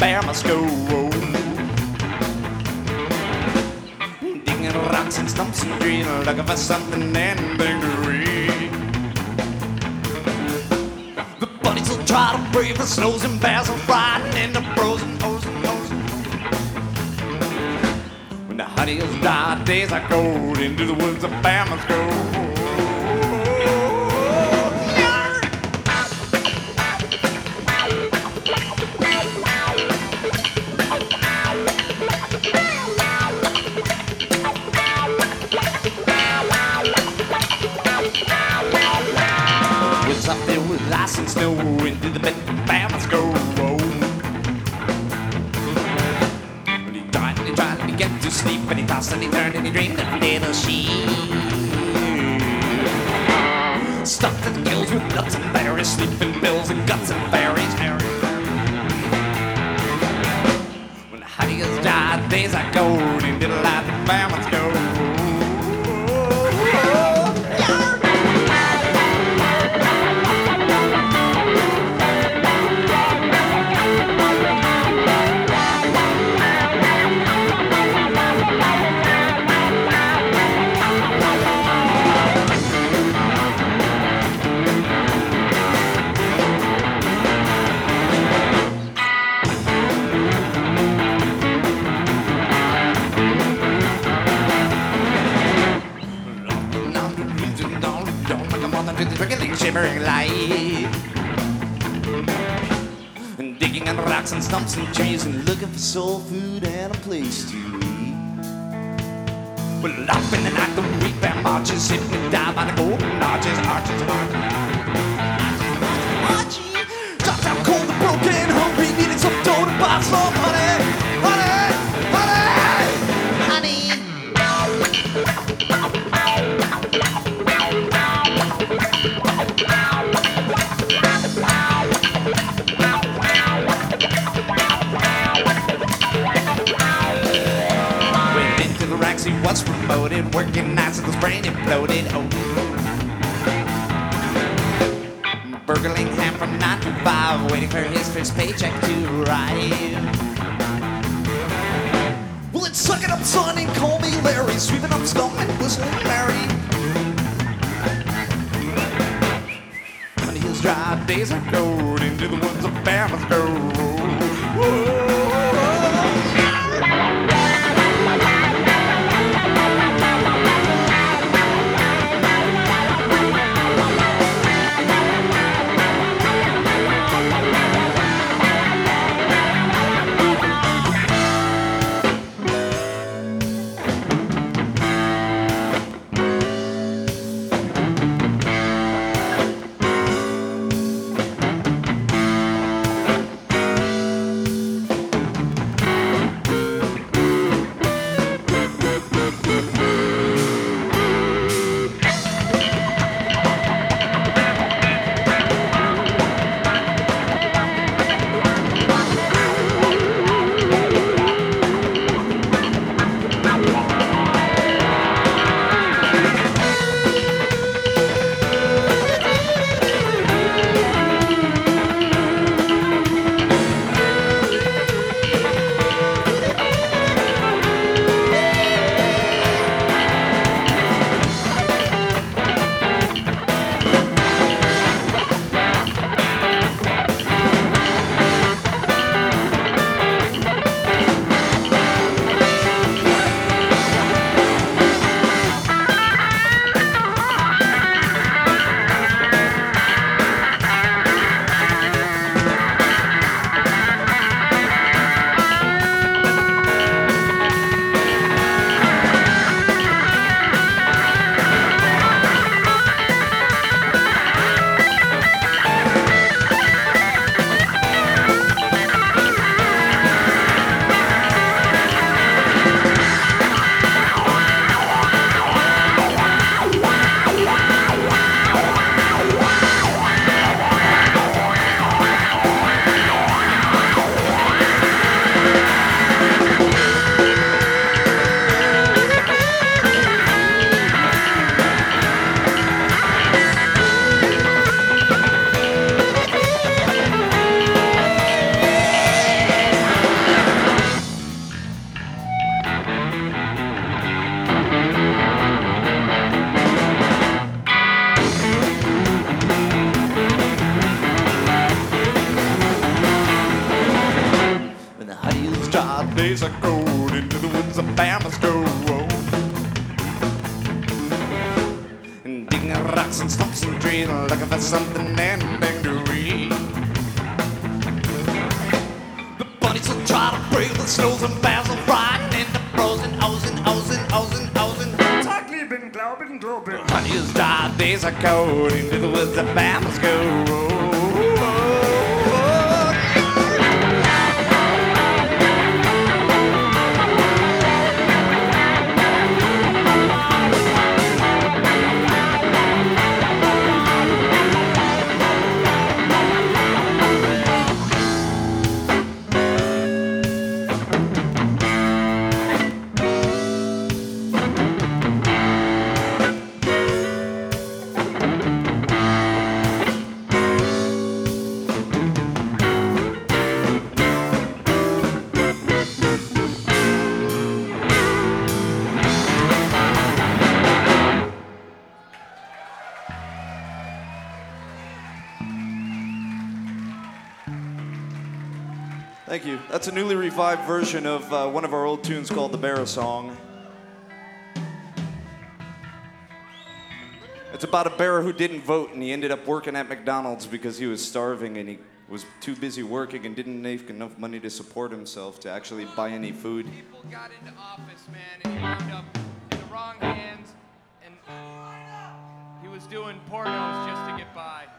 bear must go. Digging rocks and stumps and trees, looking for something anything to read. The bunnies will try to brave the snows and bears are riding in the frozen ocean. When the honey is dry, days I go into the woods, the bear must go. Up there with ice and snow, into the bed, the bear must go. When he tried to get to sleep, and he tossed and he turned and he dreamed of little sheep. Stuffed at the gills with nuts and berries, sleeping pills and guts and berries. When the honey is dry, days are gold, into the light, the bear must go. Shimmering light, and digging on rocks and stumps and trees and looking for soul food and a place to eat. Well, up in the night the wheat bear marches, hit me down by the golden arches, arches, arches, arches. Dropped out cold and broken, hungry, needed some dough to buy some honey, honey, honey, honey. He was promoted, working nights and his brain imploded. Oh, burgling ham from 9 to 5, waiting for his first paycheck to arrive. Well, it's suck it up, son, and call me Larry, sweeping up scum and whistling Mary. When his dry days are cold, into the woods of bear must go. Whoa. rocks and stumps and trees, looking for something anything to eat. The bunnies will try to break the snows and bears will ride into frozen Ozen. Tag lieben, glauben, glauben. Honey has died, days are cold, into the woods the bambas go. Thank you. That's a newly revived version of one of our old tunes called the Bear Song. It's about a bear who didn't vote and he ended up working at McDonald's because he was starving and he was too busy working and didn't make enough money to support himself to actually buy any food. People got into office, man, and he wound up in the wrong hands, and he was doing pornos just to get by.